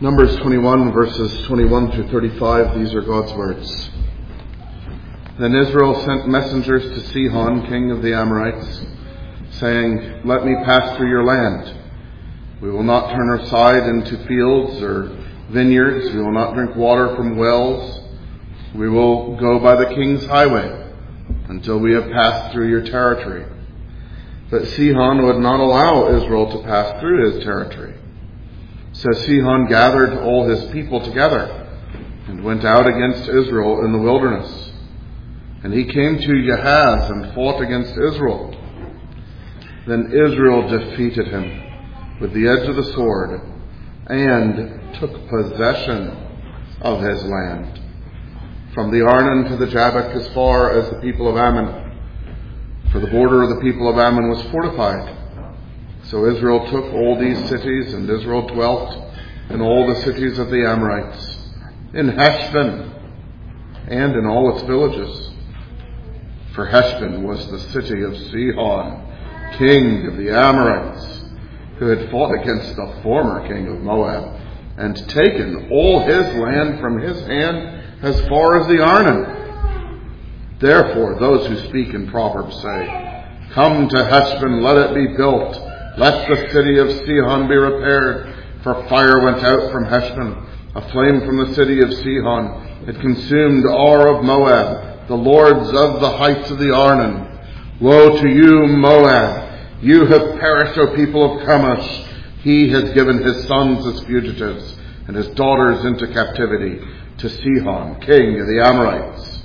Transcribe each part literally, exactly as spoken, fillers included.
Numbers twenty-one, verses twenty-one through thirty-five, these are God's words. Then Israel sent messengers to Sihon, king of the Amorites, saying, "Let me pass through your land. We will not turn aside into fields or vineyards. We will not drink water from wells. We will go by the king's highway until we have passed through your territory." But Sihon would not allow Israel to pass through his territory. So Sihon gathered all his people together and went out against Israel in the wilderness. And he came to Jahaz and fought against Israel. Then Israel defeated him with the edge of the sword and took possession of his land, from the Arnon to the Jabbok, as far as the people of Ammon. For the border of the people of Ammon was fortified. So Israel took all these cities, and Israel dwelt in all the cities of the Amorites, in Heshbon, and in all its villages. For Heshbon was the city of Sihon, king of the Amorites, who had fought against the former king of Moab, and taken all his land from his hand as far as the Arnon. Therefore those who speak in Proverbs say, "Come to Heshbon, let it be built. Let the city of Sihon be repaired. For fire went out from Heshbon, a flame from the city of Sihon. It consumed Ar of Moab, the lords of the heights of the Arnon. Woe to you, Moab! You have perished, O people of Chemosh. He has given his sons as fugitives and his daughters into captivity to Sihon, king of the Amorites.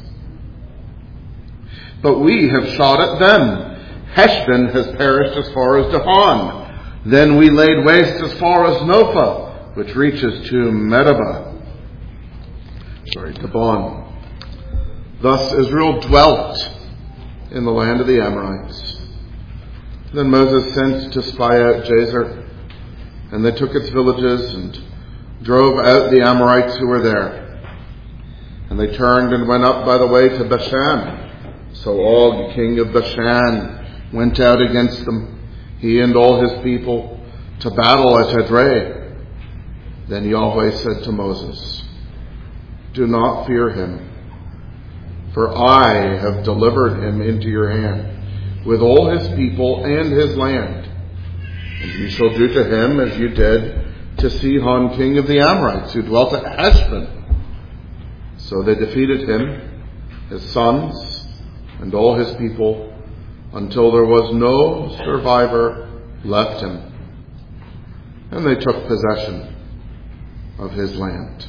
But we have shot at them. Heshbon has perished as far as Dahon. Then we laid waste as far as Nopha, which reaches to Medeba." Sorry, Dibon. "Thus Israel dwelt in the land of the Amorites. Then Moses sent to spy out Jazer, and they took its villages and drove out the Amorites who were there. And they turned and went up by the way to Bashan. So Og, king of Bashan, went out against them, he and all his people, to battle at Edrei. Then Yahweh said to Moses, 'Do not fear him, for I have delivered him into your hand, with all his people and his land. And you shall do to him as you did to Sihon, king of the Amorites, who dwelt at Heshbon.' So they defeated him, his sons, and all his people, until there was no survivor left him. And they took possession of his land."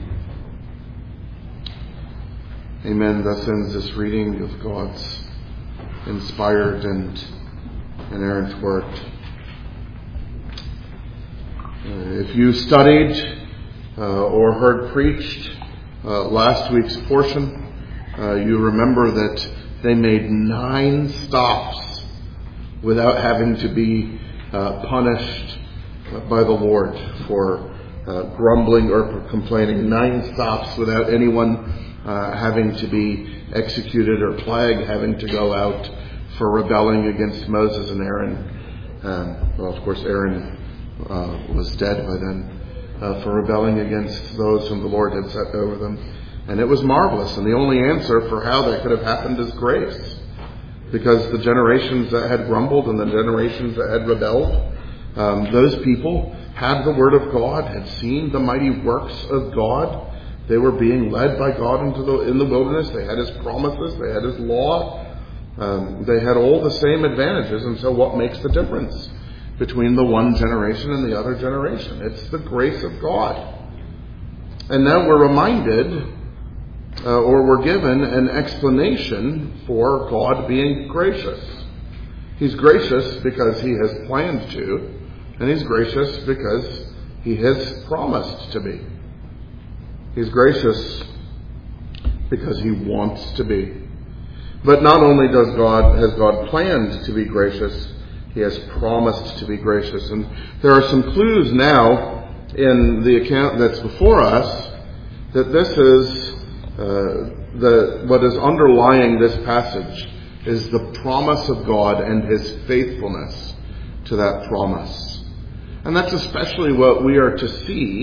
Amen. Thus ends this reading of God's inspired and inerrant word. Uh, if you studied uh, or heard preached uh, last week's portion, uh, you remember that they made nine stops without having to be uh, punished by the Lord for uh, grumbling or complaining. Nine stops without anyone uh, having to be executed or plague having to go out for rebelling against Moses and Aaron. Um, well, of course, Aaron uh, was dead by then. Uh, for rebelling against those whom the Lord had set over them. And it was marvelous. And the only answer for how that could have happened is grace. Because the generations that had grumbled and the generations that had rebelled, um, those people had the Word of God, had seen the mighty works of God. They were being led by God into the in the wilderness. They had His promises. They had His law. Um, they had all the same advantages. And so what makes the difference between the one generation and the other generation? It's the grace of God. And now we're reminded Uh, or we're given an explanation for God being gracious. He's gracious because He has planned to, and He's gracious because He has promised to be. He's gracious because He wants to be. But not only does God has God planned to be gracious, He has promised to be gracious. And there are some clues now in the account that's before us that this is Uh, the what is underlying this passage is the promise of God and His faithfulness to that promise. And that's especially what we are to see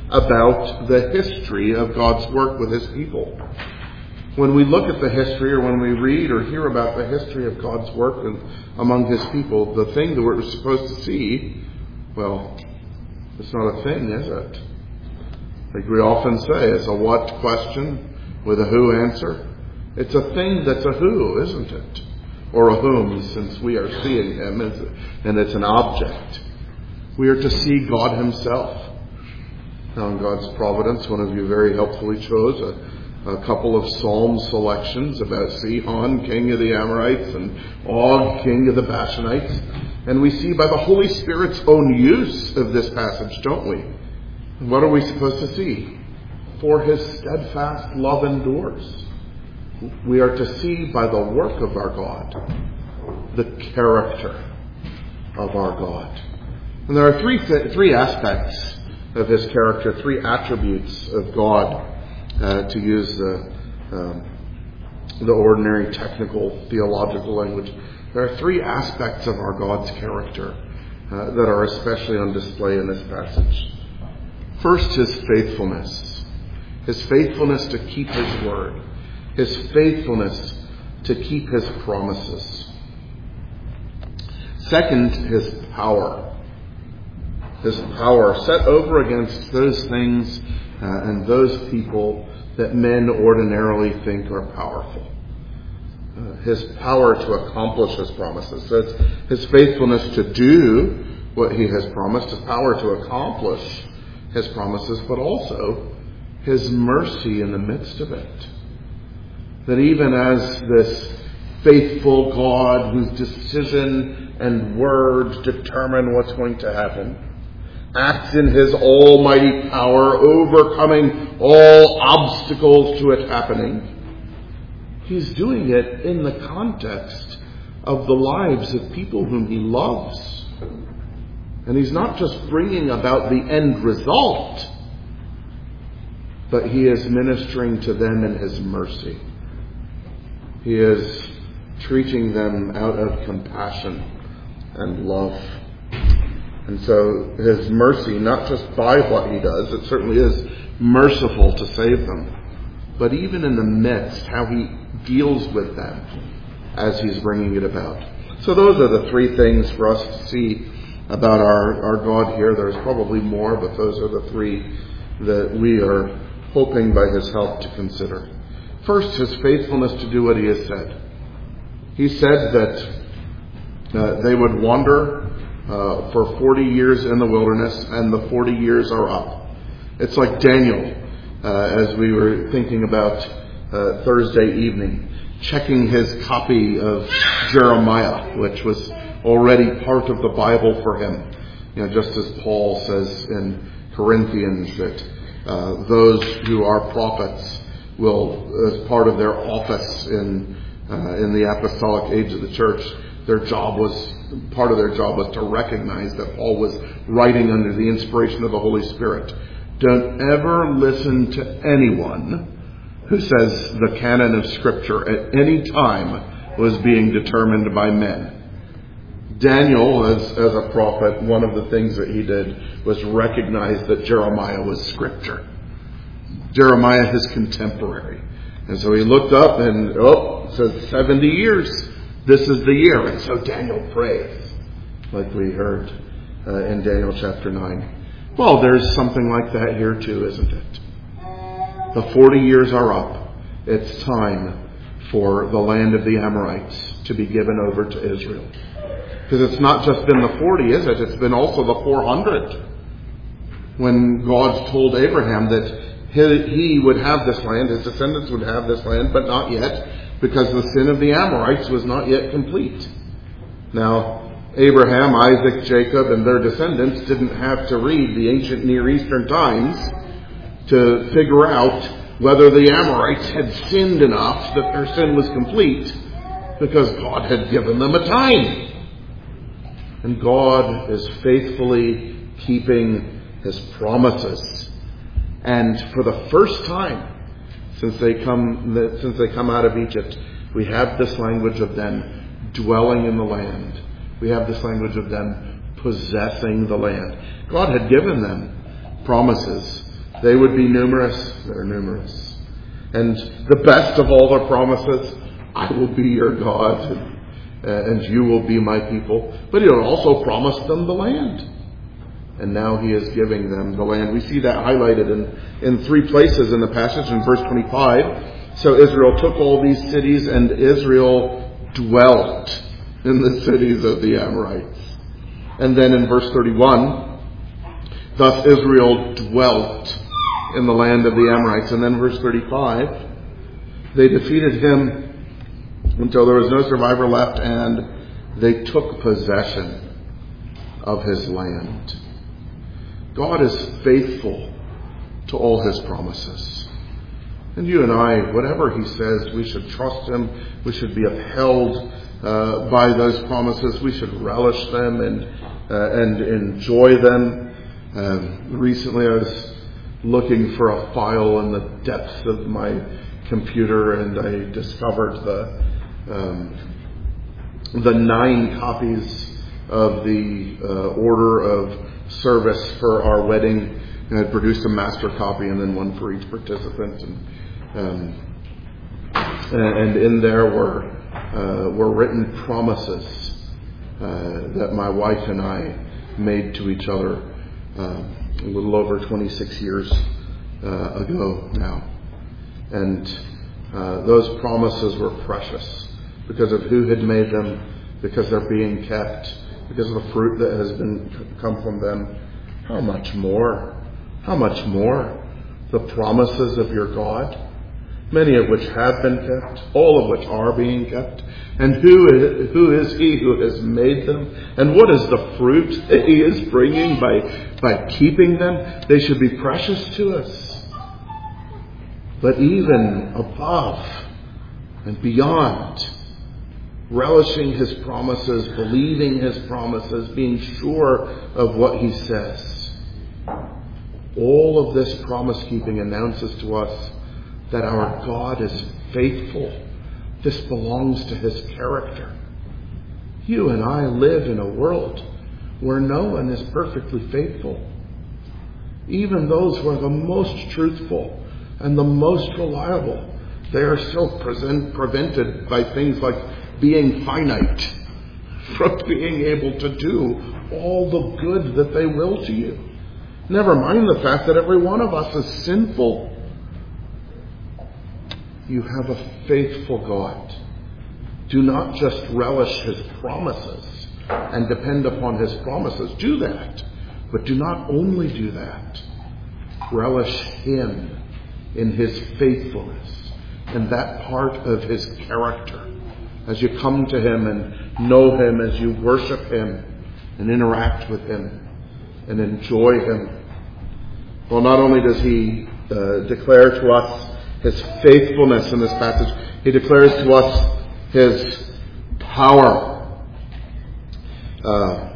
about the history of God's work with his people. When we look at the history, or when we read or hear about the history of God's work among his people, the thing that we're supposed to see, well, it's not a thing, is it? Like we often say, it's a what question with a who answer. It's a thing that's a who, isn't it? Or a whom, since we are seeing him, and it's an object. We are to see God himself. Now, in God's providence, one of you very helpfully chose a, a couple of psalm selections about Sihon, king of the Amorites, and Og, king of the Bashanites. And we see by the Holy Spirit's own use of this passage, don't we? What are we supposed to see? For his steadfast love endures. We are to see by the work of our God the character of our God. And there are three th- three aspects of his character, three attributes of God, uh, to use the um, the ordinary technical theological language. There are three aspects of our God's character uh, that are especially on display in this passage. First, his faithfulness. His faithfulness to keep his word. His faithfulness to keep his promises. Second, his power. His power set over against those things uh, and those people that men ordinarily think are powerful. Uh, his power to accomplish his promises. So it's his faithfulness to do what he has promised, his power to accomplish his promises, but also his mercy in the midst of it. That even as this faithful God whose decision and word determine what's going to happen, acts in his almighty power, overcoming all obstacles to it happening, he's doing it in the context of the lives of people whom he loves. And he's not just bringing about the end result, but he is ministering to them in his mercy. He is treating them out of compassion and love. And so his mercy, not just by what he does, it certainly is merciful to save them, but even in the midst, how he deals with them as he's bringing it about. So those are the three things for us to see about our, our God here. There's probably more, but those are the three that we are hoping by his help to consider. First, his faithfulness to do what he has said. He said that uh, they would wander uh, for forty years in the wilderness, and the forty years are up. It's like Daniel, uh, as we were thinking about uh, Thursday evening, checking his copy of Jeremiah, which was already part of the Bible for him. You know, just as Paul says in Corinthians that uh, those who are prophets will, as part of their office in uh, in the apostolic age of the church, their job was, part of their job was to recognize that Paul was writing under the inspiration of the Holy Spirit. Don't ever listen to anyone who says the canon of Scripture at any time was being determined by men. Daniel, as, as a prophet, one of the things that he did was recognize that Jeremiah was Scripture. Jeremiah, his contemporary. And so he looked up and, oh, it says seventy years. This is the year. And so Daniel prays, like we heard uh, in Daniel chapter nine. Well, there's something like that here too, isn't it? The forty years are up. It's time for the land of the Amorites to be given over to Israel. Because it's not just been the forty, is it? It's been also the four hundred. When God told Abraham that he would have this land, his descendants would have this land, but not yet, because the sin of the Amorites was not yet complete. Now, Abraham, Isaac, Jacob, and their descendants didn't have to read the ancient Near Eastern times to figure out whether the Amorites had sinned enough that their sin was complete, because God had given them a time. And God is faithfully keeping his promises. And for the first time since they come since they come out of Egypt, we have this language of them dwelling in the land. We have this language of them possessing the land. God had given them promises They would be numerous. They're numerous. And the best of all their promises, I will be your God, and, uh, and you will be my people. But he also promised them the land. And now he is giving them the land. We see that highlighted in, in three places in the passage. In verse twenty-five, so Israel took all these cities, and Israel dwelt in the cities of the Amorites. And then in verse thirty-one, thus Israel dwelt in the land of the Amorites. And then verse thirty-five, they defeated him until there was no survivor left, and they took possession of his land. God is faithful to all his promises. And you and I, whatever he says, we should trust him. We should be upheld uh, by those promises. We should relish them and uh, and enjoy them. Um, recently I was looking for a file in the depths of my computer, and I discovered the um, the nine copies of the uh, order of service for our wedding. And I produced a master copy and then one for each participant, and um, and in there were uh, were written promises uh, that my wife and I made to each other uh, a little over twenty-six years uh, ago now, and uh, those promises were precious because of who had made them, because they're being kept, because of the fruit that has been come from them. How much more? How much more the promises of your God, many of which have been kept, all of which are being kept. And who is, who is he who has made them? And what is the fruit that he is bringing by, by keeping them? They should be precious to us. But even above and beyond, relishing his promises, believing his promises, being sure of what he says, all of this promise-keeping announces to us that our God is faithful. This belongs to his character. You and I live in a world where no one is perfectly faithful. Even those who are the most truthful and the most reliable, they are still present, prevented by things like being finite from being able to do all the good that they will to you. Never mind the fact that every one of us is sinful. You have a faithful God. Do not just relish his promises and depend upon his promises. Do that. But do not only do that. Relish him in his faithfulness and that part of his character. As you come to him and know him, as you worship him and interact with him and enjoy him. Well, not only does he uh, declare to us his faithfulness in this passage, he declares to us his power. Uh,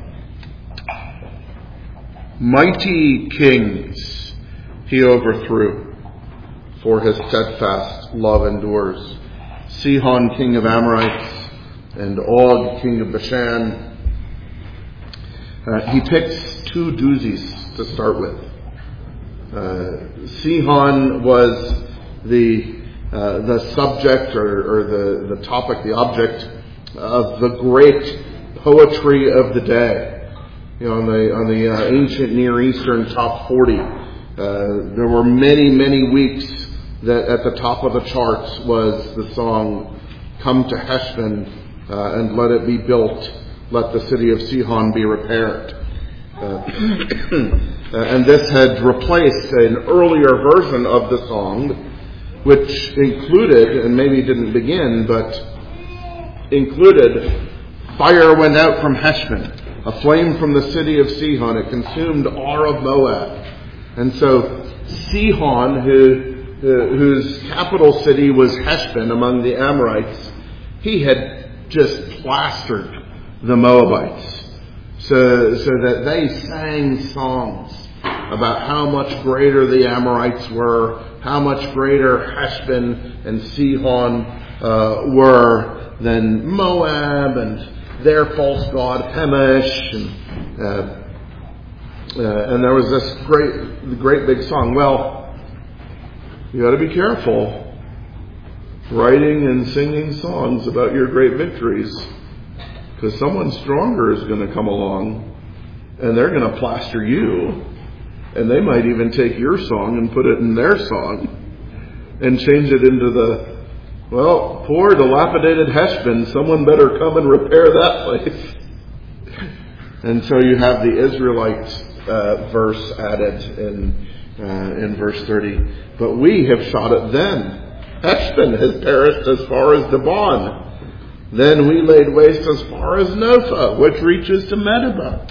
mighty kings he overthrew, for his steadfast love endures. Sihon, king of Amorites, and Og, king of Bashan. Uh, he picks two doozies to start with. Uh, Sihon was the uh, the subject or, or the, the topic, the object of the great poetry of the day. You know, on the on the uh, ancient Near Eastern top forty, uh, there were many many weeks that at the top of the charts was the song "Come to Heshbon uh, and let it be built, let the city of Sihon be repaired." Uh, and this had replaced an earlier version of the song, which included, and maybe didn't begin, but included, "Fire went out from Heshbon, a flame from the city of Sihon. It consumed Ar of Moab." And so Sihon, who, uh, whose capital city was Heshbon among the Amorites, he had just plastered the Moabites. So, so that they sang songs about how much greater the Amorites were, how much greater Heshbon and Sihon uh, were than Moab and their false god Chemosh. And, uh, Uh, and there was this great, great big song. Well, you got to be careful writing and singing songs about your great victories, because someone stronger is going to come along and they're going to plaster you, and they might even take your song and put it in their song and change it into the, well, poor dilapidated Heshbon, someone better come and repair that place. And so you have the Israelite uh, verse added in uh, in verse thirty. But we have shot at them. Heshbon has perished as far as Dibon. Then we laid waste as far as Nopha, which reaches to Medeba.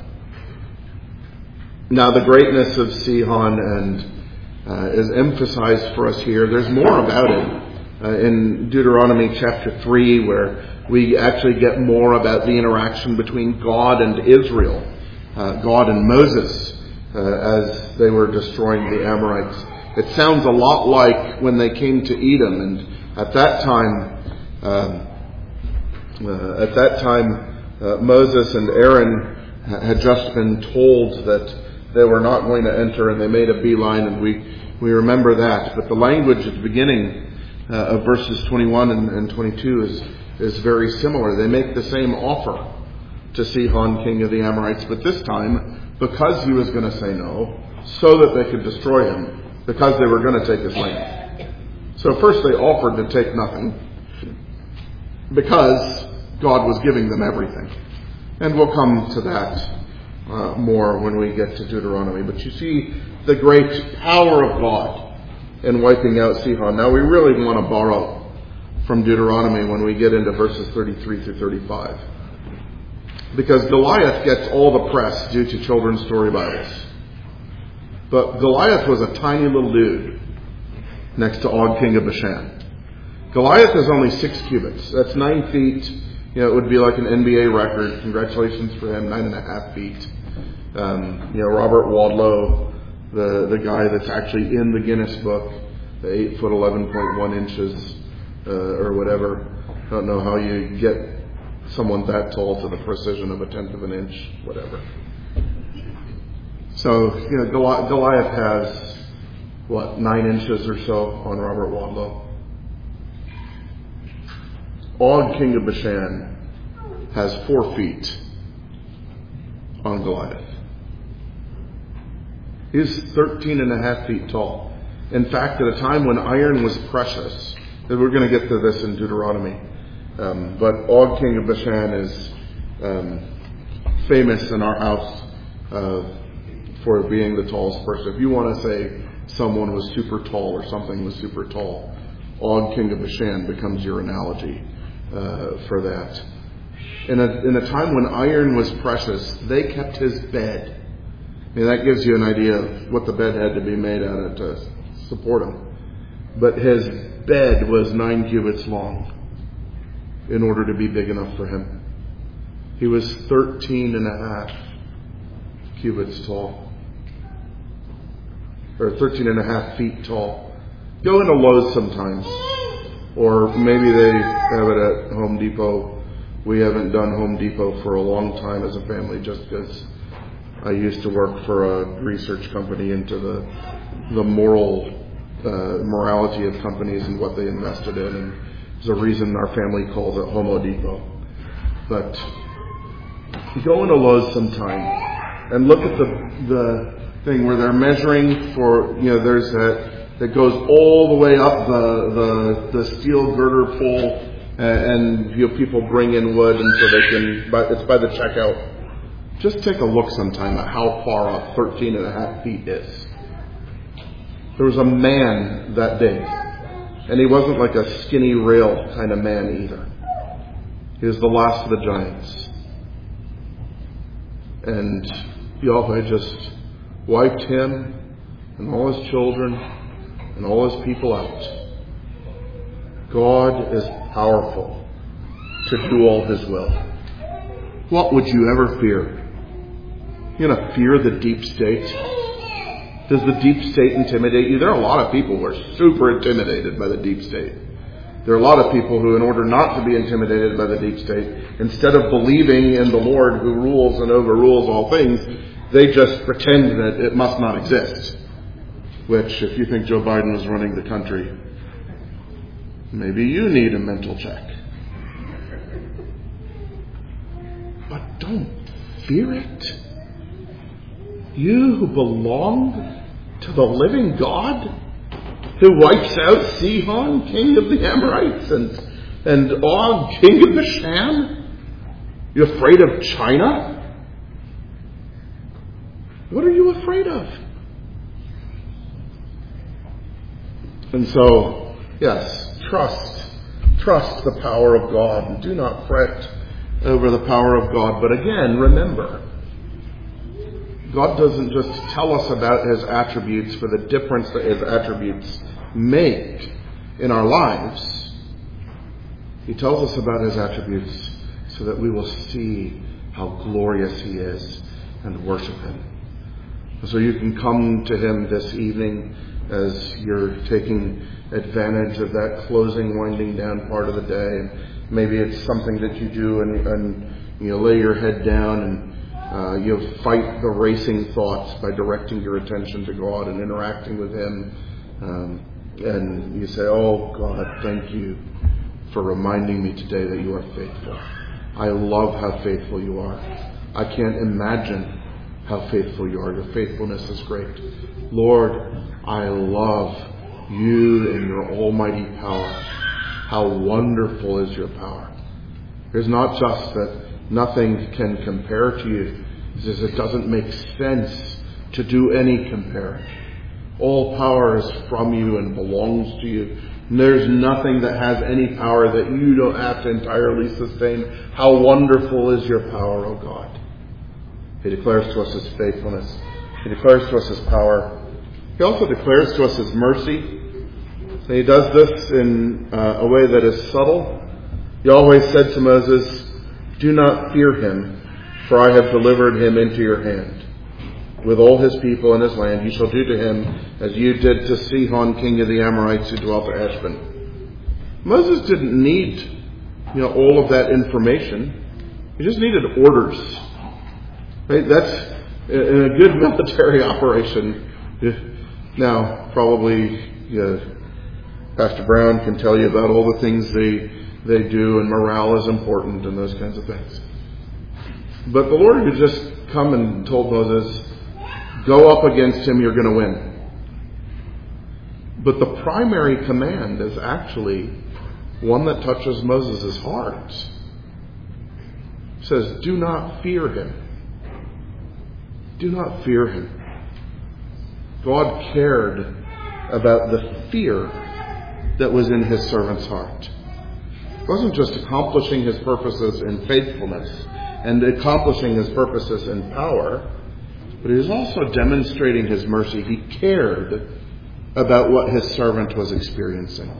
Now the greatness of Sihon and uh, is emphasized for us here. There's more about it uh, in Deuteronomy chapter three, where we actually get more about the interaction between God and Israel, uh, God and Moses, uh, as they were destroying the Amorites. It sounds a lot like when they came to Edom, and at that time, um, uh, at that time, uh, Moses and Aaron had just been told that they were not going to enter, and they made a beeline, and we, we remember that. But the language at the beginning uh, of verses twenty-one and, and twenty-two is, is very similar. They make the same offer to Sihon, king of the Amorites, but this time, because he was going to say no, so that they could destroy him, because they were going to take his land. So first they offered to take nothing, because God was giving them everything. And we'll come to that Uh, more when we get to Deuteronomy. But you see the great power of God in wiping out Sihon. Now we really want to borrow from Deuteronomy when we get into verses thirty-three through thirty-five. Because Goliath gets all the press due to children's story Bibles. But Goliath was a tiny little dude next to Og, king of Bashan. Goliath is only six cubits. That's nine feet. You know, it would be like an N B A record. Congratulations for him, nine and a half feet. Um, you know, Robert Wadlow, the, the guy that's actually in the Guinness book, the eight foot eleven point one inches, uh, or whatever. I don't know how you get someone that tall to the precision of a tenth of an inch, whatever. So, you know, Goli- Goliath has, what, nine inches or so on Robert Wadlow. Og, king of Bashan, has four feet on Goliath. He's thirteen and a half feet tall. In fact, at a time when iron was precious, and we're going to get to this in Deuteronomy, um, but Og, king of Bashan, is um, famous in our house uh, for being the tallest person. If you want to say someone was super tall or something was super tall, Og, king of Bashan, becomes your analogy uh, for that. In a, in a time when iron was precious, they kept his bed. I mean, that gives you an idea of what the bed had to be made out of to support him. But his bed was nine cubits long in order to be big enough for him. He was thirteen and a half cubits tall. Or thirteen and a half feet tall. Go into Lowe's sometimes. Or maybe they have it at Home Depot. We haven't done Home Depot for a long time as a family, just because I used to work for a research company into the the moral uh, morality of companies and what they invested in, and there's a reason our family calls it Homo Depot. But go into Lowe's sometime and look at the the thing where they're measuring for, you know, there's that that goes all the way up the the, the steel girder pole. Uh, and you know, people bring in wood, and so they can, but it's by the checkout. Just take a look sometime at how far up thirteen and a half feet is. There was a man that big, and he wasn't like a skinny rail kind of man either. He was the last of the giants. And Yahweh just wiped him and all his children and all his people out. God is powerful to do all his will. What would you ever fear? You're going to fear the deep state? Does the deep state intimidate you? There are a lot of people who are super intimidated by the deep state. There are a lot of people who, in order not to be intimidated by the deep state, instead of believing in the Lord who rules and overrules all things, they just pretend that it must not exist. Which, if you think Joe Biden was running the country, maybe you need a mental check. But don't fear it. You who belong to the living God, who wipes out Sihon, king of the Amorites, and, and Og, king of Bashan? You afraid of China? What are you afraid of? And so, yes, trust. Trust the power of God, and do not fret over the power of God. But again, remember, God doesn't just tell us about His attributes for the difference that His attributes make in our lives. He tells us about His attributes so that we will see how glorious He is and worship Him. So you can come to Him this evening as you're taking advantage of that closing, winding down part of the day. And maybe it's something that you do and, and you lay your head down and uh, you fight the racing thoughts by directing your attention to God and interacting with Him. Um, and you say, oh God, thank you for reminding me today that you are faithful. I love how faithful you are. I can't imagine how faithful you are. Your faithfulness is great. Lord, I love you and your almighty power. How wonderful is your power. It's not just that nothing can compare to you. It's just it doesn't make sense to do any comparing. All power is from you and belongs to you. And there's nothing that has any power that you don't have to entirely sustain. How wonderful is your power, O God. He declares to us His faithfulness. He declares to us His power. He also declares to us His mercy. And He does this in uh, a way that is subtle. Yahweh said to Moses, do not fear him, for I have delivered him into your hand. With all his people and his land, you shall do to him as you did to Sihon, king of the Amorites, who dwelt at Heshbon. Moses didn't need, you know, all of that information. He just needed orders. Right? That's in a good military operation. Now, probably you know, Pastor Brown can tell you about all the things they they do, and morale is important and those kinds of things. But the Lord had just come and told Moses, go up against him, you're going to win. But the primary command is actually one that touches Moses' heart. It says, do not fear him. Do not fear him. God cared about the fear that was in his servant's heart. It wasn't just accomplishing his purposes in faithfulness and accomplishing his purposes in power, but he was also demonstrating his mercy. He cared about what his servant was experiencing.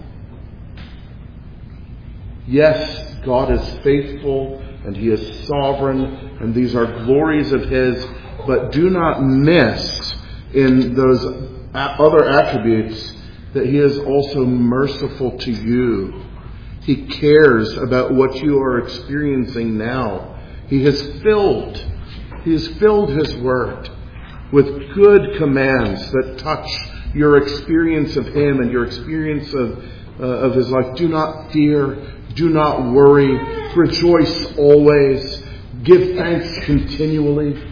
Yes, God is faithful and He is sovereign, and these are glories of His, but do not miss in those other attributes that He is also merciful to you. He cares about what you are experiencing now. He has filled, He has filled His Word with good commands that touch your experience of Him and your experience of, uh, of His life. Do not fear. Do not worry. Rejoice always. Give thanks continually.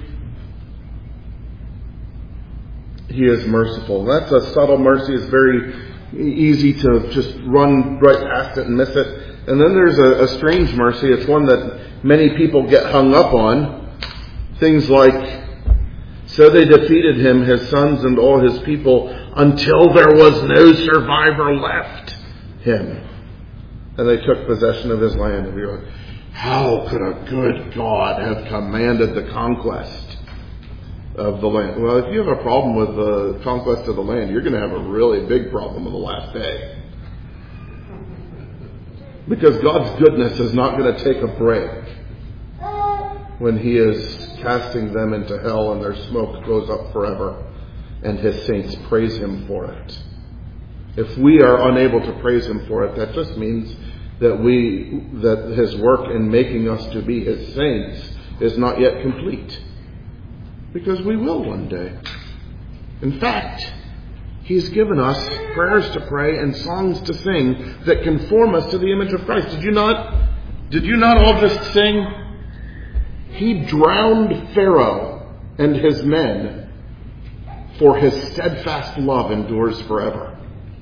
He is merciful. That's a subtle mercy. It's very easy to just run right past it and miss it. And then there's a, a strange mercy. It's one that many people get hung up on. Things like, so they defeated him, his sons, and all his people, until there was no survivor left him. And they took possession of his land. And we were like, how could a good God have commanded the conquest of the land? Well, if you have a problem with the conquest of the land, you're going to have a really big problem on the last day. Because God's goodness is not going to take a break when He is casting them into hell and their smoke goes up forever and His saints praise Him for it. If we are unable to praise Him for it, that just means that we that His work in making us to be His saints is not yet complete. because we will one day. In fact, He's given us prayers to pray and songs to sing that conform us to the image of Christ. Did you not, did you not all just sing? He drowned Pharaoh and his men, for His steadfast love endures forever.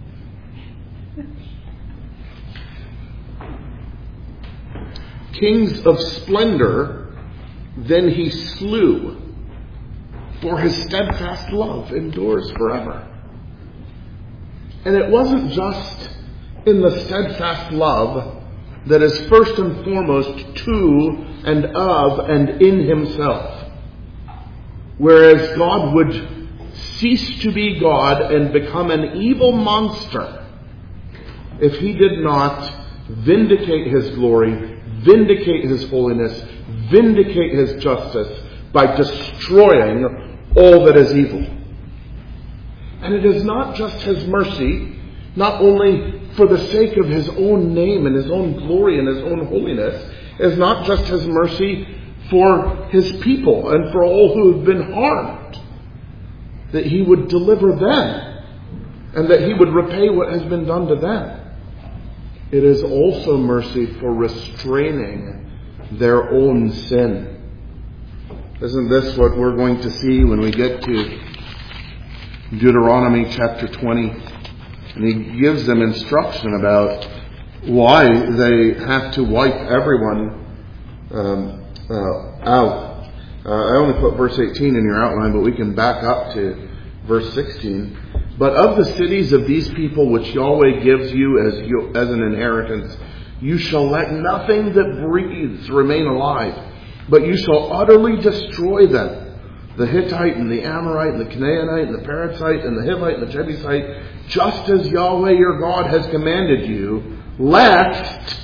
Kings of splendor, then He slew, for His steadfast love endures forever. And it wasn't just in the steadfast love that is first and foremost to and of and in Himself. Whereas God would cease to be God and become an evil monster if He did not vindicate His glory, vindicate His holiness, vindicate His justice by destroying all that is evil. And it is not just His mercy, not only for the sake of His own name and His own glory and His own holiness. It is not just His mercy for His people and for all who have been harmed, that He would deliver them and that He would repay what has been done to them. It is also mercy for restraining their own sin. Isn't this what we're going to see when we get to Deuteronomy chapter twenty? And He gives them instruction about why they have to wipe everyone um, uh, out. Uh, I only put verse eighteen in your outline, but we can back up to verse sixteen. But of the cities of these people which Yahweh gives you as, you, as an inheritance, you shall let nothing that breathes remain alive, but you shall utterly destroy them. The Hittite and the Amorite and the Canaanite and the Perizzite and the Hivite and the Jebusite, just as Yahweh your God has commanded you, lest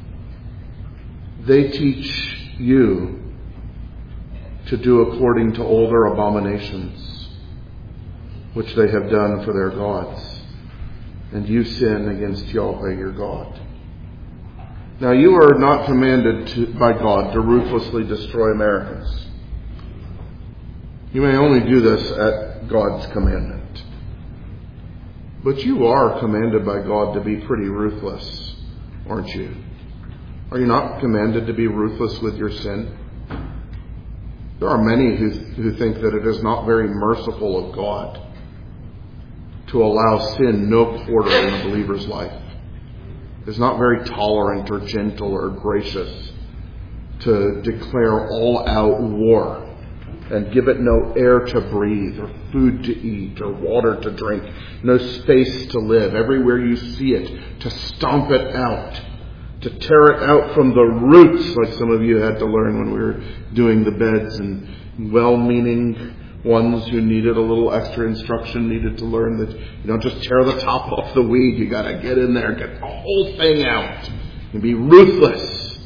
they teach you to do according to all their abominations which they have done for their gods, and you sin against Yahweh your God. Now you are not commanded to, by God to ruthlessly destroy Americans. You may only do this at God's commandment. But you are commanded by God to be pretty ruthless, aren't you? Are you not commanded to be ruthless with your sin? There are many who, who think that it is not very merciful of God to allow sin no quarter in a believer's life. It's not very tolerant or gentle or gracious to declare all-out war and give it no air to breathe or food to eat or water to drink, no space to live. Everywhere you see it, to stomp it out, to tear it out from the roots, like some of you had to learn when we were doing the beds, and well-meaning ones who needed a little extra instruction needed to learn that you don't just tear the top off the weed. You got to get in there, get the whole thing out, and be ruthless.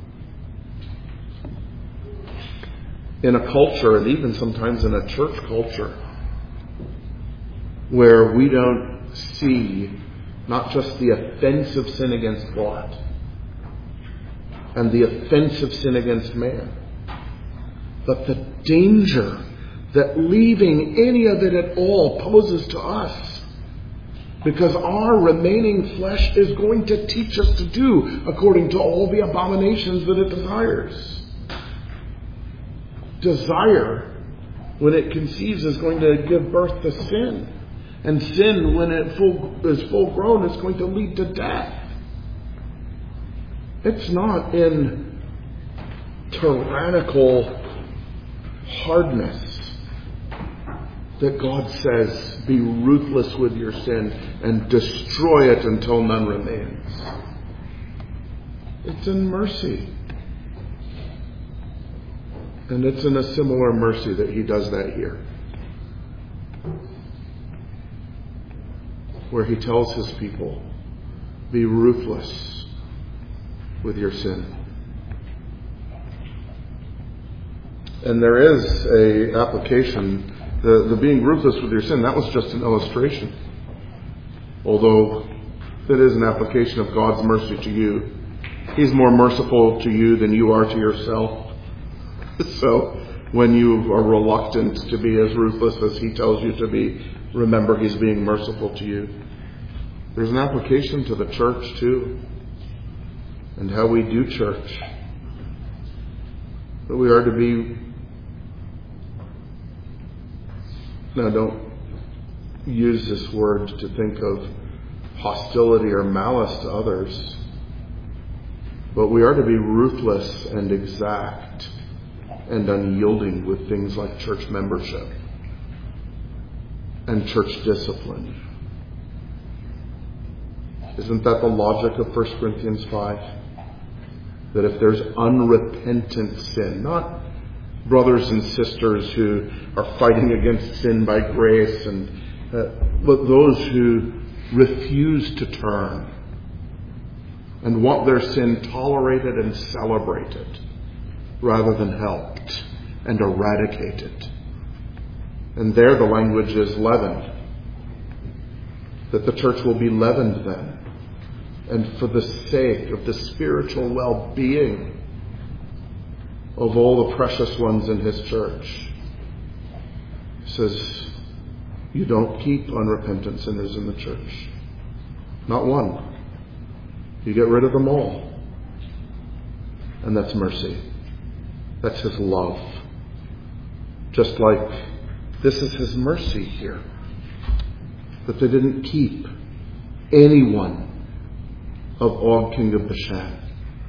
In a culture, and even sometimes in a church culture, where we don't see not just the offensive sin against God and the offensive sin against man, but the danger that leaving any of it at all poses to us, because our remaining flesh is going to teach us to do according to all the abominations that it desires. Desire, when it conceives, is going to give birth to sin. And sin, when it full, is full grown, is going to lead to death. It's not in tyrannical hardness that God says, be ruthless with your sin and destroy it until none remains. It's in mercy. And it's in a similar mercy that He does that here, where He tells His people, be ruthless with your sin. And there is a application. The, the being ruthless with your sin, that was just an illustration. Although that is an application of God's mercy to you. He's more merciful to you than you are to yourself. So When you are reluctant to be as ruthless as he tells you to be, remember he's being merciful to you. There's an application to the church too, and how we do church. That we are to be, now don't use this word to think of hostility or malice to others, but we are to be ruthless and exact and unyielding with things like church membership and church discipline. Isn't that the logic of First Corinthians five? That if there's unrepentant sin, not brothers and sisters who are fighting against sin by grace, and uh, but those who refuse to turn and want their sin tolerated and celebrated rather than helped and eradicated. And there the language is leavened. That the church will be leavened then. And for the sake of the spiritual well-being of all the precious ones in his church, he says, you don't keep unrepentant sinners in the church. Not one. You get rid of them all. And that's mercy. That's his love. Just like this is his mercy here. That they didn't keep anyone of Og, king of Bashan.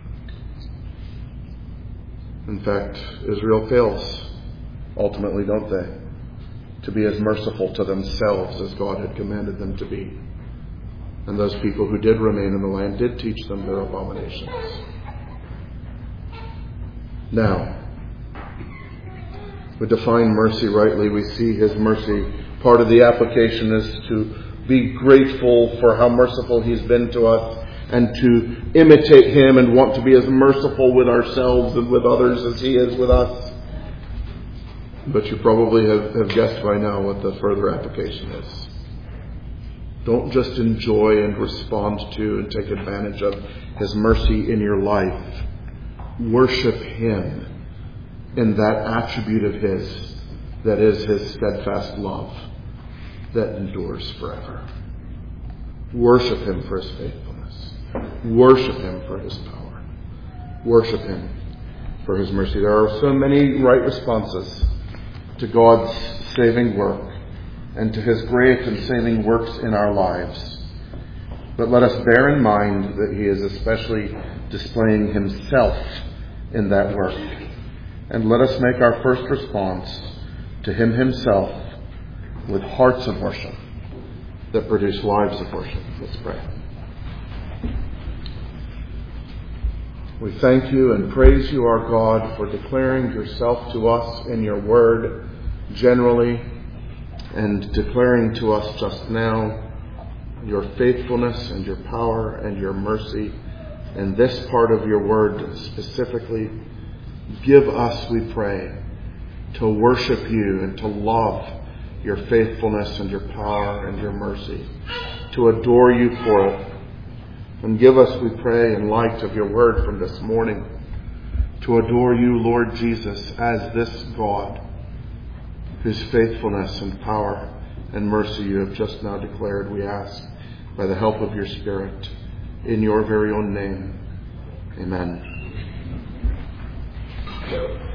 In fact, Israel fails, ultimately, don't they, to be as merciful to themselves as God had commanded them to be. And those people who did remain in the land did teach them their abominations. Now, we define mercy rightly. We see his mercy. Part of the application is to be grateful for how merciful he's been to us, and to imitate him and want to be as merciful with ourselves and with others as he is with us. But you probably have, have guessed by now what the further application is. Don't just enjoy and respond to and take advantage of his mercy in your life. Worship him in that attribute of his that is his steadfast love that endures forever. Worship him for his faithfulness. Worship him for his power. Worship him for his mercy. There are so many right responses to God's saving work and to his great and saving works in our lives. But let us bear in mind that he is especially displaying himself in that work. And let us make our first response to him himself with hearts of worship that produce lives of worship. Let's pray. We thank you and praise you, our God, for declaring yourself to us in your word generally, and declaring to us just now your faithfulness and your power and your mercy in this part of your word specifically. Give us, we pray, to worship you and to love your faithfulness and your power and your mercy, to adore you for it. And give us, we pray, in light of your word from this morning, to adore you, Lord Jesus, as this God, whose faithfulness and power and mercy you have just now declared, we ask, by the help of your Spirit, in your very own name. Amen.